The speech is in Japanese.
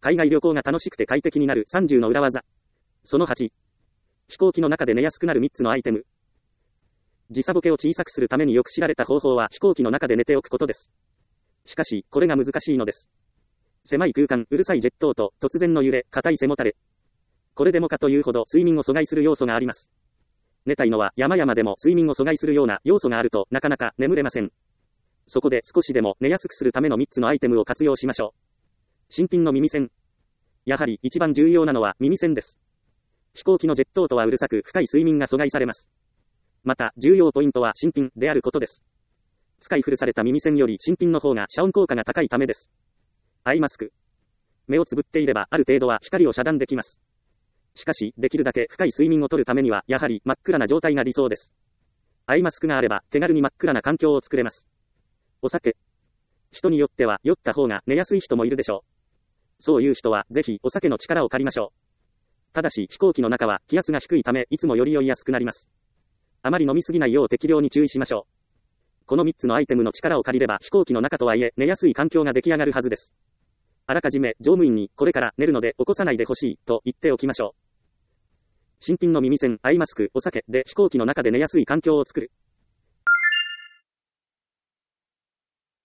海外旅行が楽しくて快適になる30の裏技。その8。飛行機の中で寝やすくなる3つのアイテム。時差ボケを小さくするためによく知られた方法は飛行機の中で寝ておくことです。しかし、これが難しいのです。狭い空間、うるさいジェット音、突然の揺れ、硬い背もたれ。これでもかというほど睡眠を阻害する要素があります。寝たいのは山々でも睡眠を阻害するような要素があるとなかなか眠れません。そこで少しでも寝やすくするための3つのアイテムを活用しましょう。新品の耳栓。やはり一番重要なのは耳栓です。飛行機のジェット音はうるさく深い睡眠が阻害されます。また重要ポイントは新品であることです。使い古された耳栓より新品の方が遮音効果が高いためです。アイマスク。目をつぶっていればある程度は光を遮断できます。しかし、できるだけ深い睡眠をとるためには、やはり真っ暗な状態が理想です。アイマスクがあれば、手軽に真っ暗な環境を作れます。お酒。人によっては、酔った方が寝やすい人もいるでしょう。そういう人は、ぜひ、お酒の力を借りましょう。ただし、飛行機の中は、気圧が低いため、いつもより酔いやすくなります。あまり飲みすぎないよう適量に注意しましょう。この3つのアイテムの力を借りれば、飛行機の中とはいえ、寝やすい環境が出来上がるはずです。あらかじめ、乗務員に、これから寝るので起こさないでほしい、と言っておきましょう。新品の耳栓、アイマスク、お酒で飛行機の中で寝やすい環境を作る。